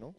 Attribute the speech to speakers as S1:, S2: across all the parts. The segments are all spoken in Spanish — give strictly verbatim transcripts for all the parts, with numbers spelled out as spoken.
S1: ¿no?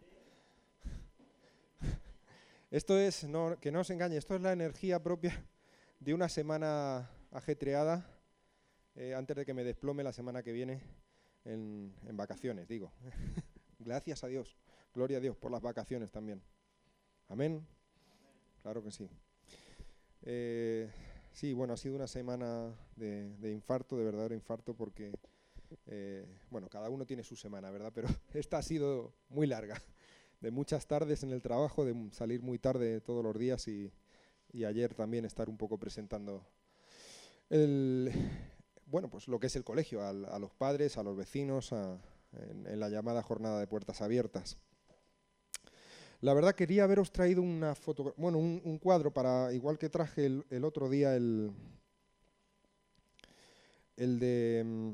S1: Esto es, no, que no os engañe, esto es la energía propia de una semana ajetreada eh, antes de que me desplome la semana que viene en, en vacaciones, digo. Gracias a Dios, gloria a Dios por las vacaciones también. Amén. Claro que sí. Eh, sí, bueno, ha sido una semana de, de infarto, de verdadero infarto, porque, eh, bueno, cada uno tiene su semana, ¿verdad? Pero esta ha sido muy larga, de muchas tardes en el trabajo, de salir muy tarde todos los días y, y ayer también estar un poco presentando el, bueno, pues lo que es el colegio, a, a los padres, a los vecinos, a, en, en la llamada jornada de puertas abiertas. La verdad quería haberos traído una foto, bueno, un, un cuadro para, igual que traje el, el otro día el, el de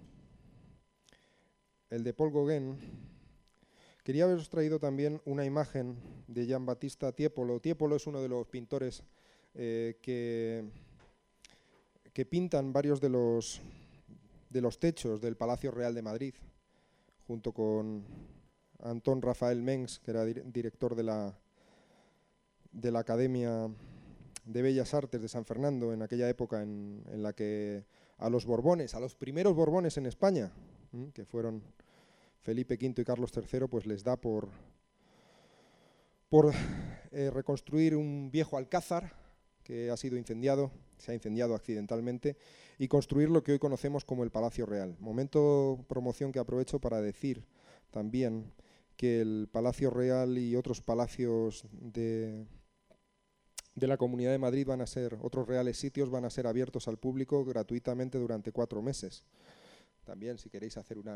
S1: el de Paul Gauguin. Quería haberos traído también una imagen de Gian Battista Tiepolo. Tiepolo es uno de los pintores eh, que, que pintan varios de los, de los techos del Palacio Real de Madrid, junto con Antón Rafael Mengs, que era dir director de la, de la Academia de Bellas Artes de San Fernando, en aquella época en, en la que a los Borbones, a los primeros Borbones en España, ¿m? que fueron Felipe quinto y Carlos tercero, pues les da por, por eh, reconstruir un viejo alcázar que ha sido incendiado, se ha incendiado accidentalmente, y construir lo que hoy conocemos como el Palacio Real. Momento promoción que aprovecho para decir también que el Palacio Real y otros palacios de, de la Comunidad de Madrid van a ser, otros reales sitios van a ser abiertos al público gratuitamente durante cuatro meses. También, si queréis hacer una,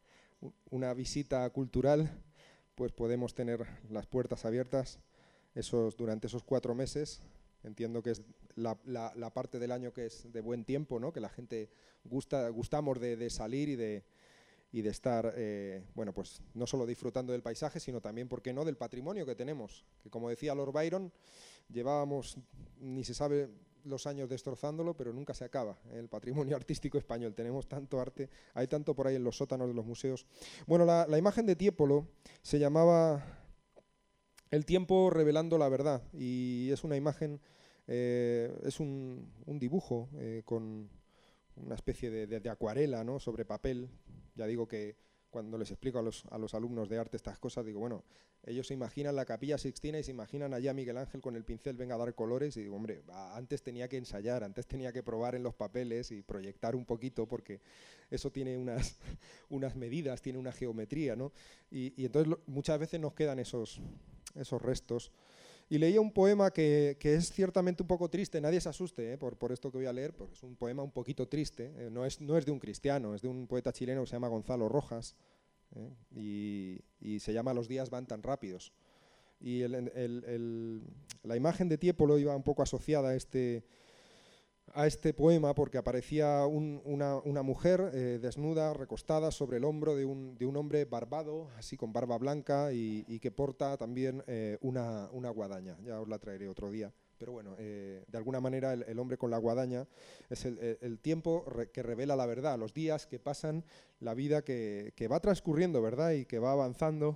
S1: una visita cultural, pues podemos tener las puertas abiertas esos, durante esos cuatro meses. Entiendo que es la, la, la parte del año que es de buen tiempo, ¿no? Que la gente gusta, gustamos de, de salir y de, y de estar, eh, bueno, pues no solo disfrutando del paisaje, sino también, ¿por qué no?, del patrimonio que tenemos. Que como decía Lord Byron, llevábamos, ni se sabe los años destrozándolo, pero nunca se acaba, ¿eh? El patrimonio artístico español. Tenemos tanto arte, hay tanto por ahí en los sótanos de los museos. Bueno, la, la imagen de Tiepolo se llamaba El tiempo revelando la verdad, y es una imagen, eh, es un, un dibujo eh, con una especie de, de, de acuarela, ¿no?, sobre papel. Ya digo que cuando les explico a los, a los alumnos de arte estas cosas, digo, bueno, ellos se imaginan la Capilla Sixtina y se imaginan allá a Miguel Ángel con el pincel, venga a dar colores, y digo, hombre, antes tenía que ensayar, antes tenía que probar en los papeles y proyectar un poquito, porque eso tiene unas, unas medidas, tiene una geometría, ¿no? Y, y entonces lo, muchas veces nos quedan esos, esos restos. Y leía un poema que, que es ciertamente un poco triste, nadie se asuste eh, por, por esto que voy a leer, porque es un poema un poquito triste, eh, no, es, no es de un cristiano, es de un poeta chileno que se llama Gonzalo Rojas, eh, y, y se llama Los días van tan rápidos. Y el, el, el, la imagen de Tiepolo iba un poco asociada a este, a este poema porque aparecía un, una, una mujer eh, desnuda, recostada sobre el hombro de un, de un hombre barbado, así con barba blanca, y, y que porta también eh, una, una guadaña. Ya os la traeré otro día. Pero bueno, eh, de alguna manera el, el hombre con la guadaña es el, el, el tiempo re, que revela la verdad, los días que pasan, la vida que, que va transcurriendo, ¿verdad?, y que va avanzando.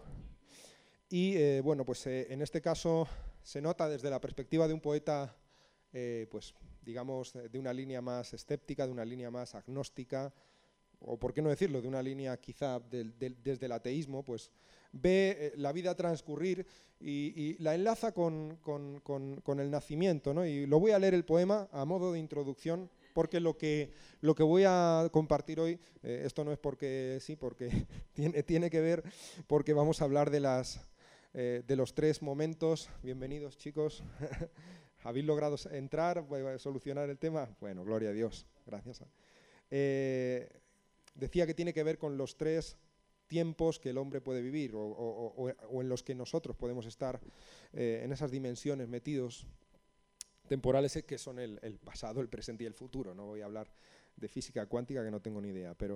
S1: Y eh, bueno, pues eh, en este caso se nota desde la perspectiva de un poeta, eh, pues digamos, de una línea más escéptica, de una línea más agnóstica, o por qué no decirlo, de una línea quizá del, del, desde el ateísmo, pues ve eh, la vida transcurrir y, y la enlaza con, con, con, con el nacimiento, ¿no? Y lo voy a leer el poema a modo de introducción, porque lo que, lo que voy a compartir hoy, eh, esto no es porque sí, porque tiene, tiene que ver, porque vamos a hablar de, las, eh, de los tres momentos. Bienvenidos, chicos. ¿Habéis logrado entrar, solucionar el tema? Bueno, gloria a Dios, gracias. Eh, decía que tiene que ver con los tres tiempos que el hombre puede vivir, o, o, o, o en los que nosotros podemos estar eh, en esas dimensiones metidos, temporales que son el, el pasado, el presente y el futuro. No voy a hablar de física cuántica, que no tengo ni idea, pero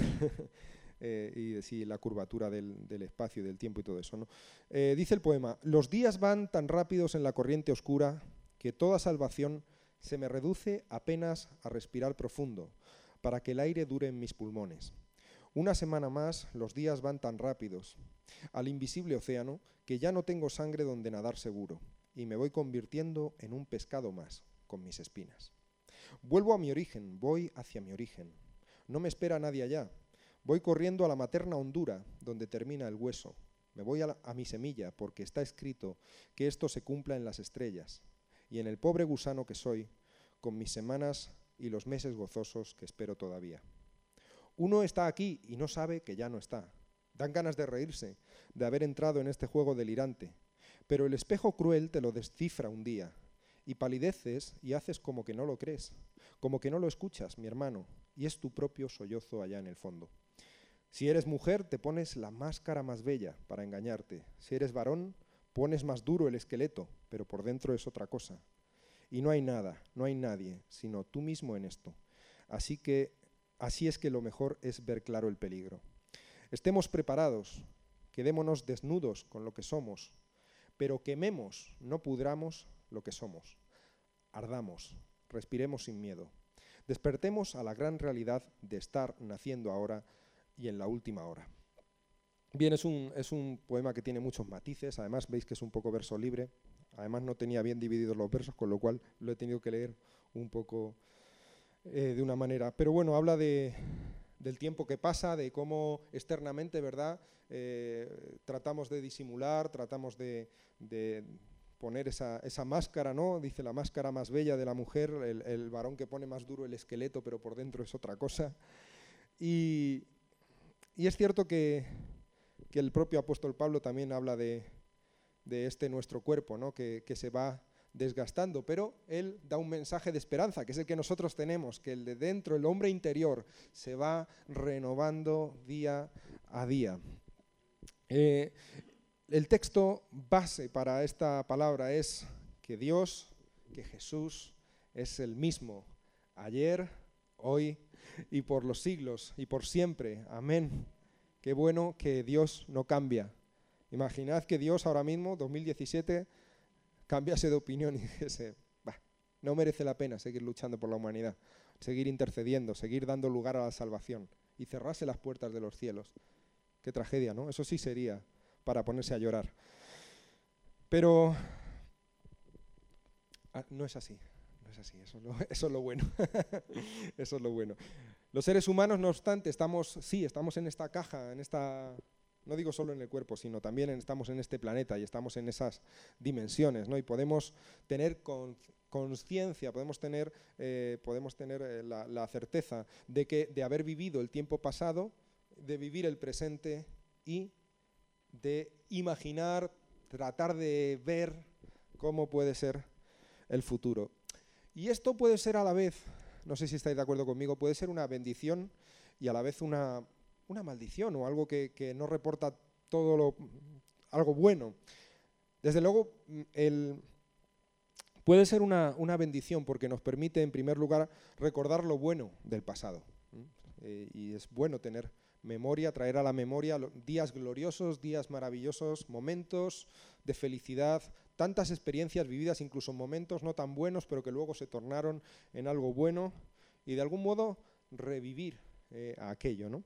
S1: eh, y de sí, la curvatura del, del espacio y del tiempo y todo eso, ¿no? Eh, dice el poema: los días van tan rápidos en la corriente oscura que toda salvación se me reduce apenas a respirar profundo, para que el aire dure en mis pulmones. Una semana más, los días van tan rápidos. al invisible océano, que ya no tengo sangre donde nadar seguro, y me voy convirtiendo en un pescado más, con mis espinas. Vuelvo a mi origen, voy hacia mi origen. No me espera nadie allá. Voy corriendo a la materna hondura, donde termina el hueso. Me voy a, la, a mi semilla, porque está escrito que esto se cumpla en las estrellas. Y en el pobre gusano que soy, con mis semanas y los meses gozosos que espero todavía. Uno está aquí y no sabe que ya no está. Dan ganas de reírse, de haber entrado en este juego delirante. Pero el espejo cruel te lo descifra un día, y palideces y haces como que no lo crees, como que no lo escuchas, mi hermano, y es tu propio sollozo allá en el fondo. Si eres mujer, te pones la máscara más bella para engañarte. Si eres varón, pones más duro el esqueleto, pero por dentro es otra cosa. Y no hay nada, no hay nadie, sino tú mismo en esto. Así que, así es que lo mejor es ver claro el peligro. Estemos preparados, quedémonos desnudos con lo que somos, pero quememos, no pudramos lo que somos. Ardamos, respiremos sin miedo. Despertemos a la gran realidad de estar naciendo ahora y en la última hora. Bien, es un, es un poema que tiene muchos matices, además veis que es un poco verso libre, además no tenía bien divididos los versos, con lo cual lo he tenido que leer un poco eh, de una manera. Pero bueno, habla de, del tiempo que pasa, de cómo externamente, ¿verdad?, eh, tratamos de disimular, tratamos de, de poner esa, esa máscara, ¿no? Dice la máscara más bella de la mujer, el, el varón que pone más duro el esqueleto, pero por dentro es otra cosa. Y, y es cierto que, que el propio apóstol Pablo también habla de, de este nuestro cuerpo, ¿no?, que, que se va desgastando, pero él da un mensaje de esperanza, que es el que nosotros tenemos, que el de dentro, el hombre interior, se va renovando día a día. Eh, el texto base para esta palabra es que Dios, que Jesús es el mismo, ayer, hoy y por los siglos y por siempre. Amén. Qué bueno que Dios no cambia. Imaginad que Dios ahora mismo, dos mil diecisiete, cambiase de opinión y dijese, bah, no merece la pena seguir luchando por la humanidad, seguir intercediendo, seguir dando lugar a la salvación y cerrase las puertas de los cielos. Qué tragedia, ¿no? Eso sí sería para ponerse a llorar. Pero ah, no es así, no es así, eso, no, eso es lo bueno. Eso es lo bueno. Los seres humanos, no obstante, estamos, sí, estamos en esta caja, en esta, no digo solo en el cuerpo, sino también en, estamos en este planeta y estamos en esas dimensiones, ¿no? Y podemos tener con, conciencia, podemos tener, eh, podemos tener eh, la, la certeza de que de haber vivido el tiempo pasado, de vivir el presente y de imaginar, tratar de ver cómo puede ser el futuro. Y esto puede ser a la vez, no sé si estáis de acuerdo conmigo, puede ser una bendición y a la vez una, una maldición o algo que, que no reporta todo lo, algo bueno. Desde luego, el, puede ser una, una bendición porque nos permite, en primer lugar, recordar lo bueno del pasado. Eh, y es bueno tener memoria, traer a la memoria días gloriosos, días maravillosos, momentos de felicidad, tantas experiencias vividas, incluso momentos no tan buenos, pero que luego se tornaron en algo bueno, y de algún modo revivir eh, a aquello, ¿no?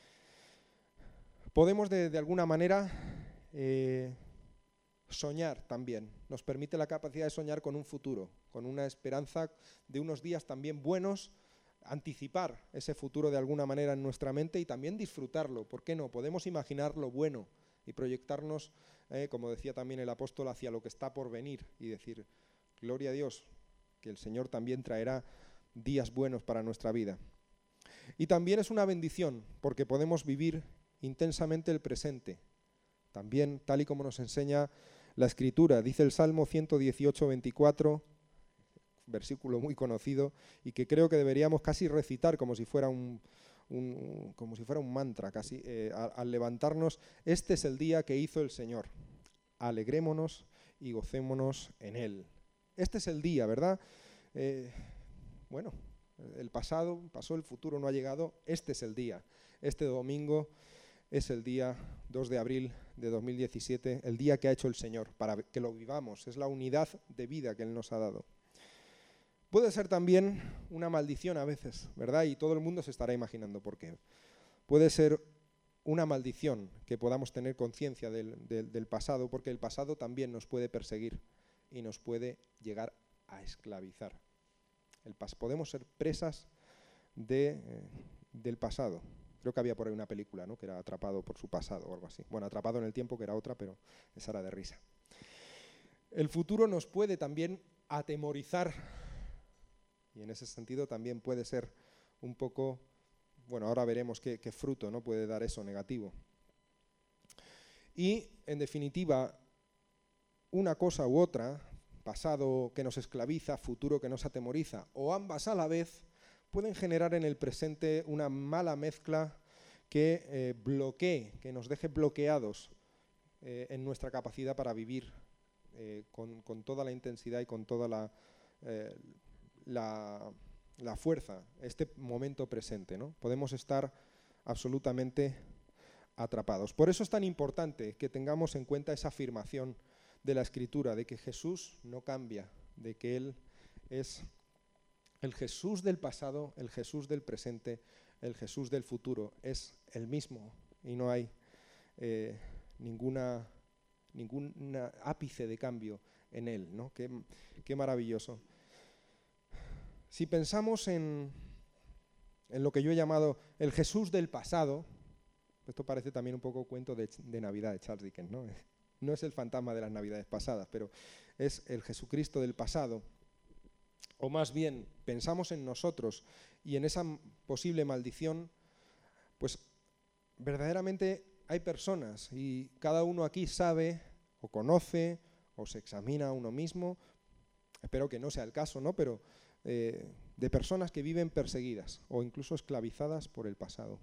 S1: Podemos de, de alguna manera eh, soñar también, nos permite la capacidad de soñar con un futuro, con una esperanza de unos días también buenos, anticipar ese futuro de alguna manera en nuestra mente y también disfrutarlo. ¿Por qué no? Podemos imaginar lo bueno y proyectarnos, eh, como decía también el apóstol, hacia lo que está por venir y decir, gloria a Dios, que el Señor también traerá días buenos para nuestra vida. Y también es una bendición, porque podemos vivir intensamente el presente. También, tal y como nos enseña la Escritura, dice el Salmo ciento dieciocho, veinticuatro, versículo muy conocido y que creo que deberíamos casi recitar como si fuera un, un, como si fuera un mantra, casi eh, al, al levantarnos. Este es el día que hizo el Señor. Alegrémonos y gocémonos en Él. Este es el día, ¿verdad? Eh, bueno, el pasado pasó, el futuro no ha llegado. Este es el día. Este domingo es el día dos de abril de dos mil diecisiete, el día que ha hecho el Señor, para que lo vivamos. Es la unidad de vida que Él nos ha dado. Puede ser también una maldición a veces, ¿verdad? Y todo el mundo se estará imaginando por qué. Puede ser una maldición que podamos tener conciencia del, del, del pasado, porque el pasado también nos puede perseguir y nos puede llegar a esclavizar. El pas- podemos ser presas de, eh, del pasado. Creo que había por ahí una película, ¿no?, que era Atrapado por su pasado o algo así. Bueno, Atrapado en el tiempo, que era otra, pero esa era de risa. El futuro nos puede también atemorizar, y en ese sentido también puede ser un poco, bueno, ahora veremos qué, qué fruto, ¿no?, puede dar eso negativo. Y, en definitiva, una cosa u otra, pasado que nos esclaviza, futuro que nos atemoriza, o ambas a la vez, pueden generar en el presente una mala mezcla que eh, bloquee, que nos deje bloqueados eh, en nuestra capacidad para vivir eh, con, con toda la intensidad y con toda la, eh, la, la fuerza, este momento presente, ¿no? Podemos estar absolutamente atrapados. Por eso es tan importante que tengamos en cuenta esa afirmación de la Escritura, de que Jesús no cambia, de que Él es el Jesús del pasado, el Jesús del presente, el Jesús del futuro, es el mismo y no hay eh, ninguna, ningún ápice de cambio en Él, ¿no? Qué, qué maravilloso. Si pensamos en, en lo que yo he llamado el Jesús del pasado, esto parece también un poco cuento de, de Navidad de Charles Dickens, ¿no? No es el fantasma de las Navidades pasadas, pero es el Jesucristo del pasado. O más bien, pensamos en nosotros y en esa posible maldición, pues verdaderamente hay personas y cada uno aquí sabe o conoce o se examina a uno mismo, espero que no sea el caso, ¿no?, pero eh, de personas que viven perseguidas o incluso esclavizadas por el pasado.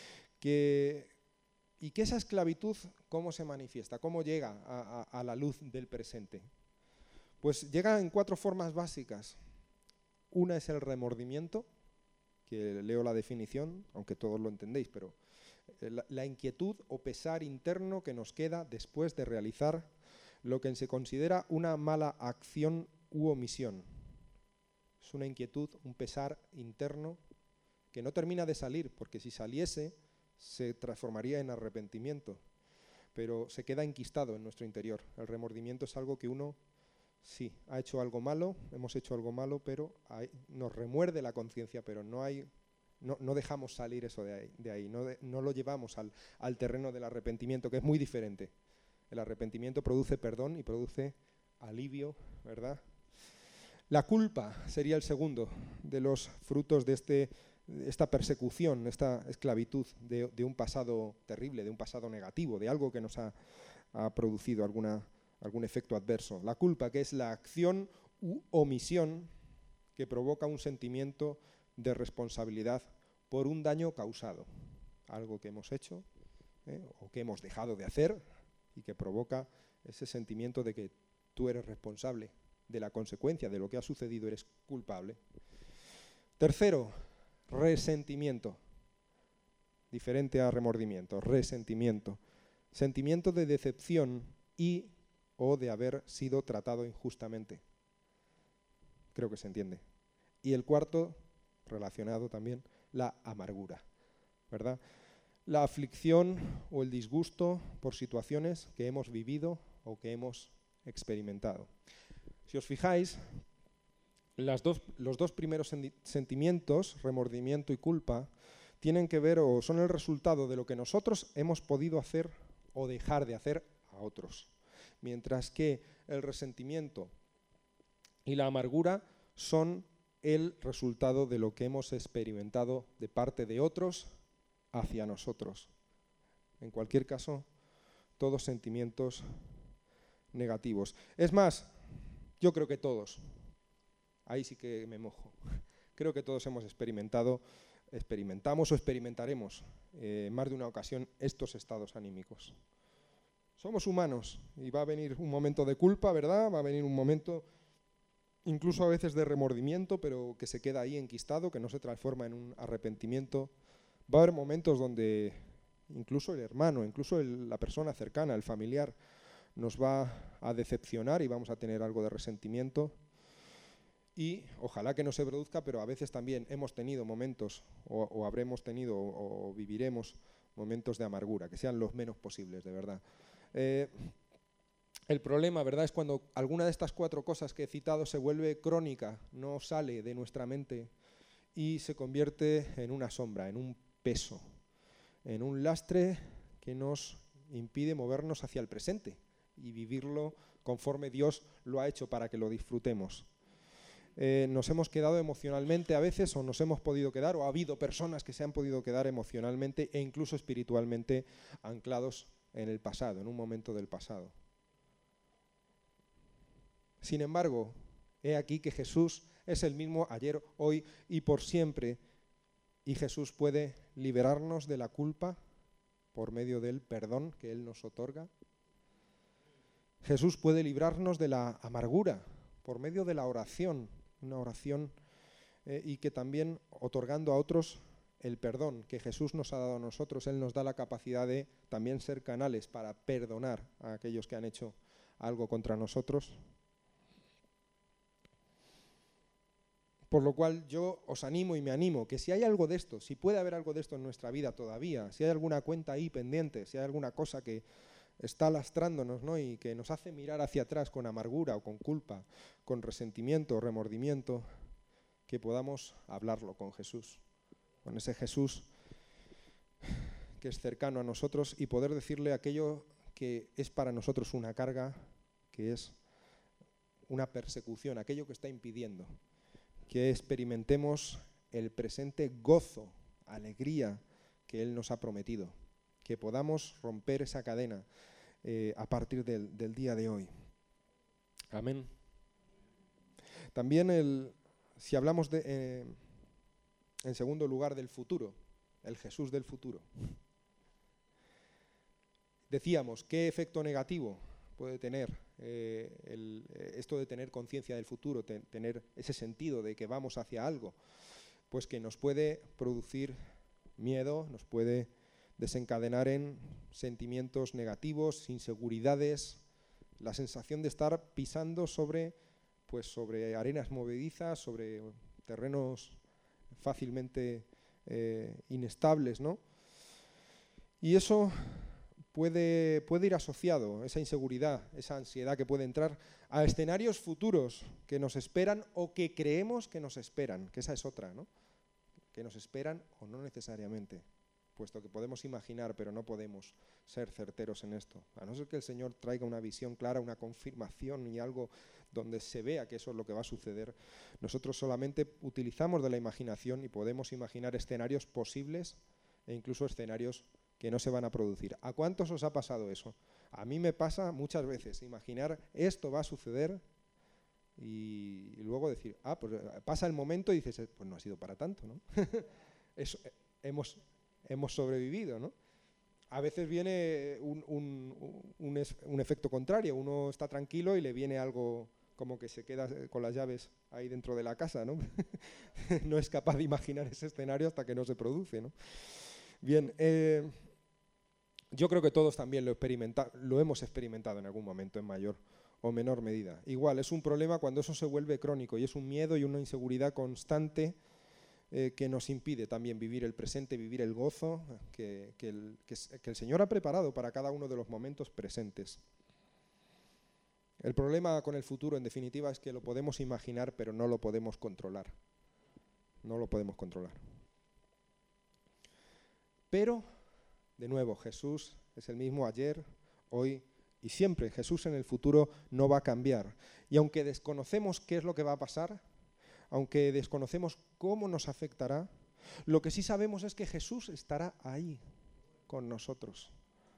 S1: Que, y que esa esclavitud, ¿cómo se manifiesta? ¿Cómo llega a, a, a la luz del presente? Pues llega en cuatro formas básicas. Una es el remordimiento, que leo la definición, aunque todos lo entendéis, pero la, la inquietud o pesar interno que nos queda después de realizar lo que se considera una mala acción u omisión. Es una inquietud, un pesar interno que no termina de salir, porque si saliese se transformaría en arrepentimiento, pero se queda enquistado en nuestro interior. El remordimiento es algo que uno sí, ha hecho algo malo, hemos hecho algo malo, pero hay, nos remuerde la conciencia, pero no hay, no, no dejamos salir eso de ahí, de ahí no, de, no lo llevamos al, al terreno del arrepentimiento, que es muy diferente. El arrepentimiento produce perdón y produce alivio, ¿verdad? La culpa sería el segundo de los frutos de este, esta persecución, esta esclavitud de, de un pasado terrible, de un pasado negativo, de algo que nos ha, ha producido alguna algún efecto adverso. La culpa, que es la acción u omisión que provoca un sentimiento de responsabilidad por un daño causado, algo que hemos hecho ¿eh? o que hemos dejado de hacer y que provoca ese sentimiento de que tú eres responsable de la consecuencia de lo que ha sucedido, eres culpable. Tercero, resentimiento, diferente a remordimiento, resentimiento, sentimiento de decepción y o de haber sido tratado injustamente. Creo que se entiende. Y el cuarto, relacionado también, la amargura, ¿verdad? La aflicción o el disgusto por situaciones que hemos vivido o que hemos experimentado. Si os fijáis, las dos, los dos primeros sentimientos, remordimiento y culpa, tienen que ver o son el resultado de lo que nosotros hemos podido hacer o dejar de hacer a otros. Mientras que el resentimiento y la amargura son el resultado de lo que hemos experimentado de parte de otros hacia nosotros. En cualquier caso, todos sentimientos negativos. Es más, yo creo que todos, ahí sí que me mojo, creo que todos hemos experimentado, experimentamos o experimentaremos eh, en más de una ocasión estos estados anímicos. Somos humanos y va a venir un momento de culpa, ¿verdad? Va a venir un momento incluso a veces de remordimiento, pero que se queda ahí enquistado, que no se transforma en un arrepentimiento. Va a haber momentos donde incluso el hermano, incluso el, la persona cercana, el familiar, nos va a decepcionar y vamos a tener algo de resentimiento. Y ojalá que no se produzca, pero a veces también hemos tenido momentos o, o habremos tenido o, o viviremos momentos de amargura, que sean los menos posibles, de verdad. Eh, el problema, ¿verdad?, es cuando alguna de estas cuatro cosas que he citado se vuelve crónica, no sale de nuestra mente y se convierte en una sombra, en un peso, en un lastre que nos impide movernos hacia el presente y vivirlo conforme Dios lo ha hecho para que lo disfrutemos. Eh, nos hemos quedado emocionalmente a veces, o nos hemos podido quedar, o ha habido personas que se han podido quedar emocionalmente e incluso espiritualmente anclados en el pasado, en un momento del pasado. Sin embargo, he aquí que Jesús es el mismo ayer, hoy y por siempre, y Jesús puede liberarnos de la culpa por medio del perdón que Él nos otorga. Jesús puede librarnos de la amargura por medio de la oración, una oración eh, y que también otorgando a otros el perdón que Jesús nos ha dado a nosotros, Él nos da la capacidad de también ser canales para perdonar a aquellos que han hecho algo contra nosotros. Por lo cual yo os animo y me animo que si hay algo de esto, si puede haber algo de esto en nuestra vida todavía, si hay alguna cuenta ahí pendiente, si hay alguna cosa que está lastrándonos, ¿no?, y que nos hace mirar hacia atrás con amargura o con culpa, con resentimiento o remordimiento, que podamos hablarlo con Jesús, con ese Jesús que es cercano a nosotros y poder decirle aquello que es para nosotros una carga, que es una persecución, aquello que está impidiendo que experimentemos el presente gozo, alegría que Él nos ha prometido, que podamos romper esa cadena eh, a partir del, del día de hoy. Amén. También, el, si hablamos de, eh, en segundo lugar del futuro, el Jesús del futuro. Decíamos, ¿qué efecto negativo puede tener eh, el, esto de tener conciencia del futuro, te, tener ese sentido de que vamos hacia algo? Pues que nos puede producir miedo, nos puede desencadenar en sentimientos negativos, inseguridades, la sensación de estar pisando sobre, pues sobre arenas movedizas, sobre terrenos fácilmente eh, inestables, ¿no? Y eso puede, puede ir asociado, esa inseguridad, esa ansiedad que puede entrar a escenarios futuros que nos esperan o que creemos que nos esperan, que esa es otra, ¿no? Que nos esperan o no necesariamente, puesto que podemos imaginar, pero no podemos ser certeros en esto. A no ser que el Señor traiga una visión clara, una confirmación y algo donde se vea que eso es lo que va a suceder, nosotros solamente utilizamos de la imaginación y podemos imaginar escenarios posibles e incluso escenarios que no se van a producir. ¿A cuántos os ha pasado eso? A mí me pasa muchas veces, imaginar esto va a suceder y, y luego decir, ah, pues pasa el momento y dices, pues no ha sido para tanto, ¿no? Eso, hemos, hemos sobrevivido, ¿no? A veces viene un, un, un, es, un efecto contrario, uno está tranquilo y le viene algo como que se queda con las llaves ahí dentro de la casa, ¿no? No es capaz de imaginar ese escenario hasta que no se produce, ¿no? Bien, eh, yo creo que todos también lo, experimenta, lo hemos experimentado en algún momento en mayor o menor medida. Igual, es un problema cuando eso se vuelve crónico y es un miedo y una inseguridad constante eh, que nos impide también vivir el presente, vivir el gozo que, que, el, que, que el Señor ha preparado para cada uno de los momentos presentes. El problema con el futuro, en definitiva, es que lo podemos imaginar, pero no lo podemos controlar. No lo podemos controlar. Pero, de nuevo, Jesús es el mismo ayer, hoy y siempre. Jesús en el futuro no va a cambiar. Y aunque desconocemos qué es lo que va a pasar, aunque desconocemos cómo nos afectará, lo que sí sabemos es que Jesús estará ahí con nosotros.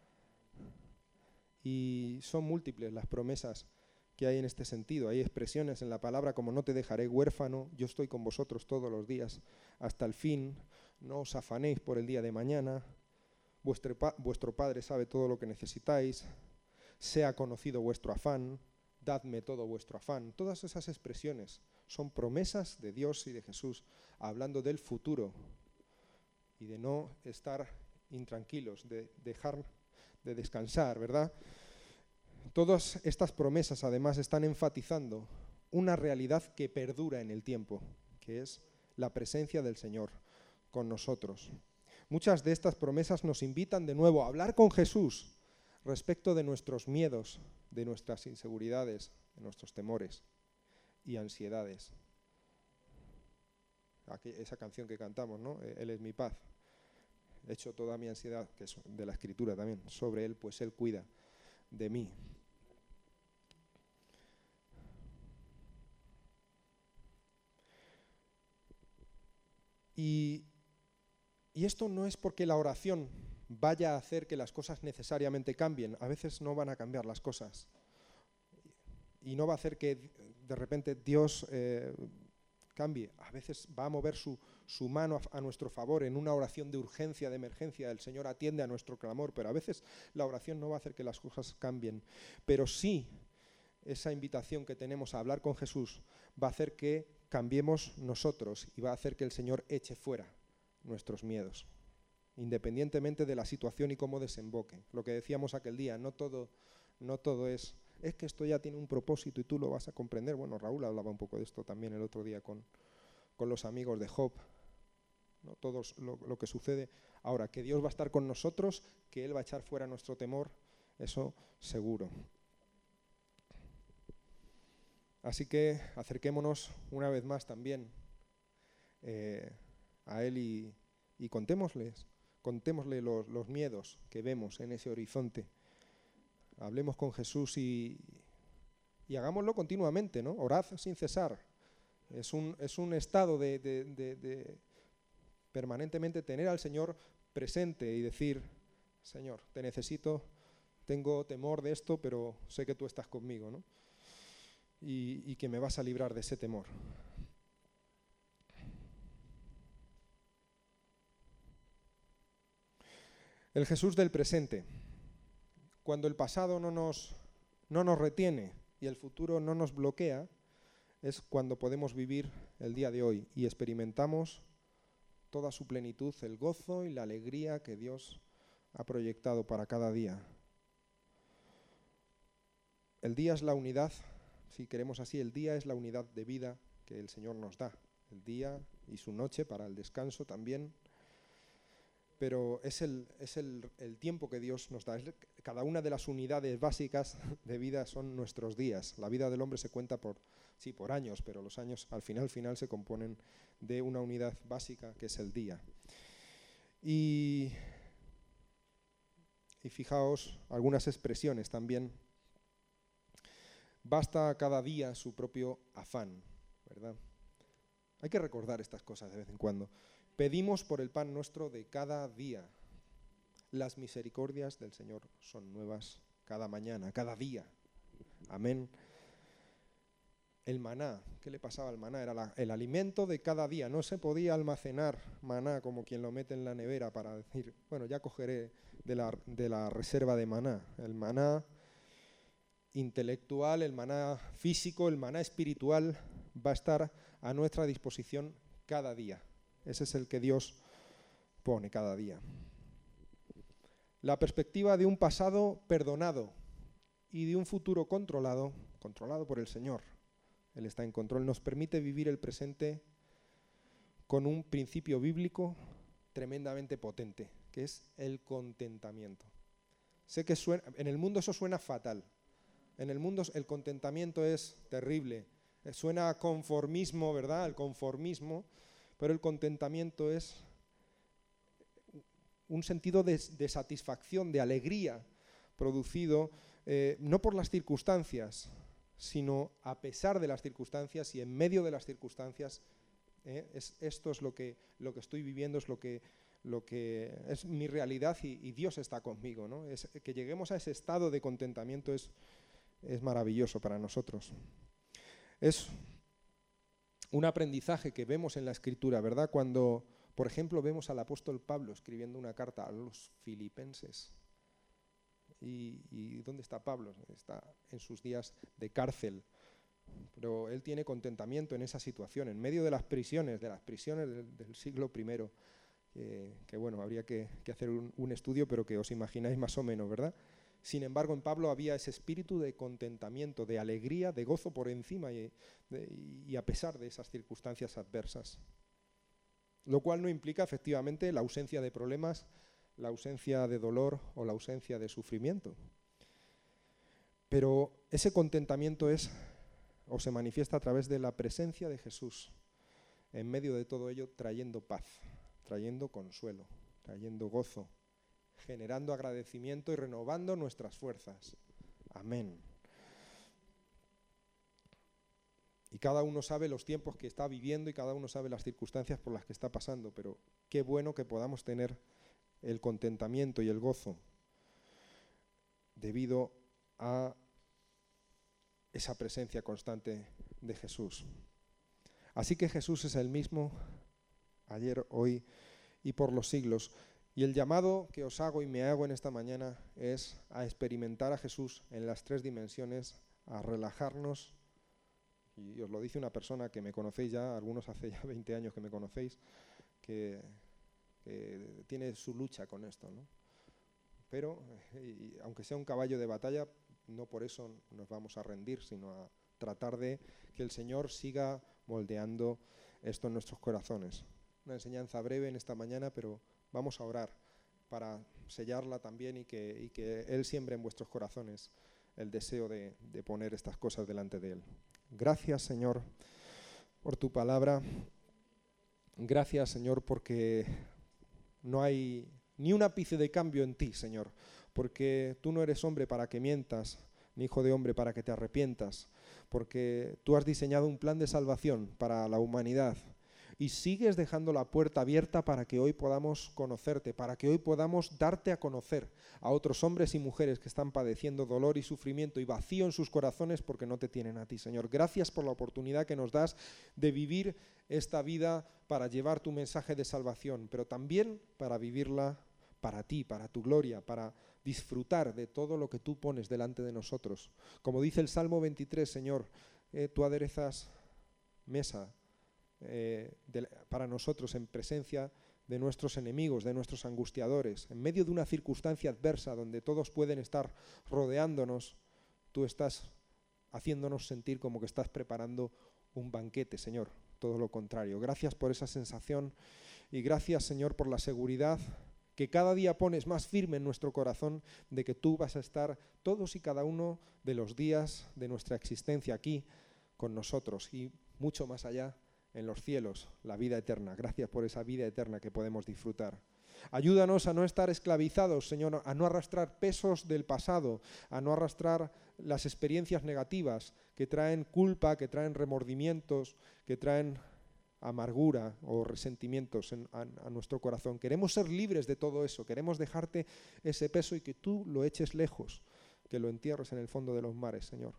S1: Y son múltiples las promesas que hay en este sentido. Hay expresiones en la palabra como no te dejaré huérfano, yo estoy con vosotros todos los días hasta el fin, no os afanéis por el día de mañana, vuestro, pa- vuestro Padre sabe todo lo que necesitáis, sea conocido vuestro afán, dadme todo vuestro afán. Todas esas expresiones son promesas de Dios y de Jesús hablando del futuro y de no estar intranquilos, de dejar de descansar, ¿verdad? Todas estas promesas además están enfatizando una realidad que perdura en el tiempo, que es la presencia del Señor con nosotros. Muchas de estas promesas nos invitan de nuevo a hablar con Jesús respecto de nuestros miedos, de nuestras inseguridades, de nuestros temores y ansiedades. Aquí, esa canción que cantamos, ¿no? Él es mi paz. Echo toda mi ansiedad, que es de la Escritura también, sobre Él, pues Él cuida de mí. Y, y esto no es porque la oración vaya a hacer que las cosas necesariamente cambien. A veces no van a cambiar las cosas. Y no va a hacer que de repente Dios eh, cambie. A veces va a mover su, su mano a, a nuestro favor en una oración de urgencia, de emergencia. El Señor atiende a nuestro clamor, pero a veces la oración no va a hacer que las cosas cambien. Pero sí, esa invitación que tenemos a hablar con Jesús va a hacer que cambiemos nosotros y va a hacer que el Señor eche fuera nuestros miedos, independientemente de la situación y cómo desemboque. Lo que decíamos aquel día, no todo, no todo es, es que esto ya tiene un propósito y tú lo vas a comprender. Bueno, Raúl hablaba un poco de esto también el otro día con, con los amigos de Job. No todo lo, lo que sucede. Ahora, que Dios va a estar con nosotros, que Él va a echar fuera nuestro temor, eso seguro. Así que acerquémonos una vez más también eh, a Él y, y contémosles, contémosle los, los miedos que vemos en ese horizonte. Hablemos con Jesús y, y hagámoslo continuamente, ¿no? Orad sin cesar. Es un, es un estado de, de, de, de permanentemente tener al Señor presente y decir, Señor, te necesito, tengo temor de esto, pero sé que tú estás conmigo, ¿no? Y, y que me vas a librar de ese temor. El Jesús del presente. Cuando el pasado no nos, no nos retiene y el futuro no nos bloquea, es cuando podemos vivir el día de hoy y experimentamos toda su plenitud, el gozo y la alegría que Dios ha proyectado para cada día. El día es la unidad. Si queremos así, el día es la unidad de vida que el Señor nos da. El día y su noche para el descanso también. Pero es el, es el, el tiempo que Dios nos da. Es, cada una de las unidades básicas de vida son nuestros días. La vida del hombre se cuenta por, sí, por años, pero los años al final, final se componen de una unidad básica que es el día. Y, y fijaos algunas expresiones también. Basta cada día su propio afán, ¿verdad? Hay que recordar estas cosas de vez en cuando. Pedimos por el pan nuestro de cada día. Las misericordias del Señor son nuevas cada mañana, cada día. Amén. El maná, ¿qué le pasaba al maná? Era la, el alimento de cada día. No se podía almacenar maná como quien lo mete en la nevera para decir, bueno, ya cogeré de la, de la reserva de maná. El maná intelectual, el maná físico, el maná espiritual va a estar a nuestra disposición cada día. Ese es el que Dios pone cada día. La perspectiva de un pasado perdonado y de un futuro controlado, controlado por el Señor. Él está en control, nos permite vivir el presente con un principio bíblico tremendamente potente, que es el contentamiento. Sé que suena, en el mundo eso suena fatal. En el mundo el contentamiento es terrible. Suena a conformismo, ¿verdad? El conformismo, pero el contentamiento es un sentido de, de satisfacción, de alegría, producido eh, no por las circunstancias, sino a pesar de las circunstancias y en medio de las circunstancias. Eh, es, esto es lo que, lo que estoy viviendo, es lo que, lo que es mi realidad y, y Dios está conmigo, ¿no? Es, que lleguemos a ese estado de contentamiento es Es maravilloso para nosotros. Es un aprendizaje que vemos en la Escritura, ¿verdad? Cuando, por ejemplo, vemos al apóstol Pablo escribiendo una carta a los filipenses. ¿Y, y dónde está Pablo? Está en sus días de cárcel. Pero él tiene contentamiento en esa situación, en medio de las prisiones, de las prisiones del, del siglo primero. Eh, que bueno, habría que, que hacer un, un estudio, pero que os imagináis más o menos, ¿verdad? Sin embargo, en Pablo había ese espíritu de contentamiento, de alegría, de gozo por encima y, de, y a pesar de esas circunstancias adversas. lo cual no implica efectivamente la ausencia de problemas, la ausencia de dolor o la ausencia de sufrimiento. Pero ese contentamiento es o se manifiesta a través de la presencia de Jesús en medio de todo ello, trayendo paz, trayendo consuelo, trayendo gozo, generando agradecimiento y renovando nuestras fuerzas. Amén. Y cada uno sabe los tiempos que está viviendo y cada uno sabe las circunstancias por las que está pasando, pero qué bueno que podamos tener el contentamiento y el gozo debido a esa presencia constante de Jesús. Así que Jesús es el mismo ayer, hoy y por los siglos. Y el llamado que os hago y me hago en esta mañana es a experimentar a Jesús en las tres dimensiones, a relajarnos. Y os lo dice una persona que me conocéis ya, algunos hace ya veinte años que me conocéis, que, que tiene su lucha con esto, ¿no? Pero, y, aunque sea un caballo de batalla, no por eso nos vamos a rendir, sino a tratar de que el Señor siga moldeando esto en nuestros corazones. Una enseñanza breve en esta mañana, pero vamos a orar para sellarla también y que, y que Él siembre en vuestros corazones el deseo de, de poner estas cosas delante de Él. Gracias, Señor, por tu palabra. Gracias, Señor, porque no hay ni un ápice de cambio en ti, Señor, porque tú no eres hombre para que mientas, ni hijo de hombre para que te arrepientas, porque tú has diseñado un plan de salvación para la humanidad y sigues dejando la puerta abierta para que hoy podamos conocerte, para que hoy podamos darte a conocer a otros hombres y mujeres que están padeciendo dolor y sufrimiento y vacío en sus corazones porque no te tienen a ti, Señor. Gracias por la oportunidad que nos das de vivir esta vida para llevar tu mensaje de salvación, pero también para vivirla para ti, para tu gloria, para disfrutar de todo lo que tú pones delante de nosotros. Como dice el Salmo veintitrés, Señor, eh, tú aderezas mesa eh, de, para nosotros en presencia de nuestros enemigos, de nuestros angustiadores. En medio de una circunstancia adversa donde todos pueden estar rodeándonos, tú estás haciéndonos sentir como que estás preparando un banquete, Señor. Todo lo contrario. Gracias por esa sensación y gracias, Señor, por la seguridad que cada día pones más firme en nuestro corazón de que tú vas a estar todos y cada uno de los días de nuestra existencia aquí con nosotros y mucho más allá en los cielos, la vida eterna. Gracias por esa vida eterna que podemos disfrutar. Ayúdanos a no estar esclavizados, Señor, a no arrastrar pesos del pasado, a no arrastrar las experiencias negativas que traen culpa, que traen remordimientos, que traen amargura o resentimientos en, a, a nuestro corazón. Queremos ser libres de todo eso, queremos dejarte ese peso y que tú lo eches lejos, que lo entierres en el fondo de los mares, Señor.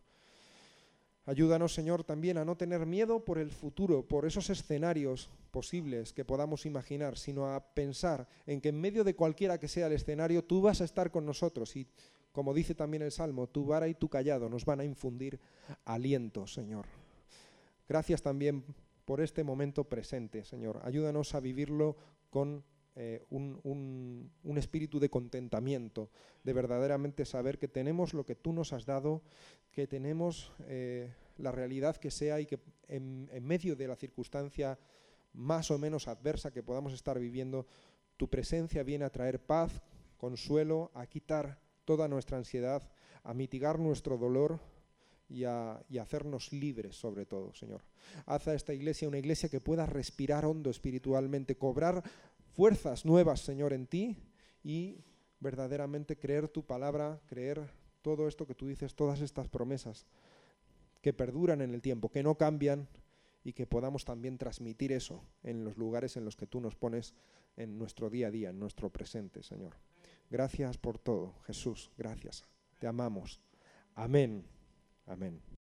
S1: Ayúdanos, Señor, también a no tener miedo por el futuro, por esos escenarios posibles que podamos imaginar, sino a pensar en que en medio de cualquiera que sea el escenario, tú vas a estar con nosotros y, como dice también el Salmo, tu vara y tu cayado nos van a infundir aliento, Señor. Gracias también por este momento presente, Señor. Ayúdanos a vivirlo con eh, un, un, un espíritu de contentamiento, de verdaderamente saber que tenemos lo que tú nos has dado, que tenemos eh, la realidad que sea y que en, en medio de la circunstancia más o menos adversa que podamos estar viviendo, tu presencia viene a traer paz, consuelo, a quitar toda nuestra ansiedad, a mitigar nuestro dolor y a, y a hacernos libres sobre todo, Señor. Haz a esta iglesia una iglesia que pueda respirar hondo espiritualmente, cobrar fuerzas nuevas, Señor, en ti y verdaderamente creer tu palabra, creer todo esto que tú dices, todas estas promesas que perduran en el tiempo, que no cambian y que podamos también transmitir eso en los lugares en los que tú nos pones en nuestro día a día, en nuestro presente, Señor. Gracias por todo, Jesús, gracias. Te amamos. Amén. Amén.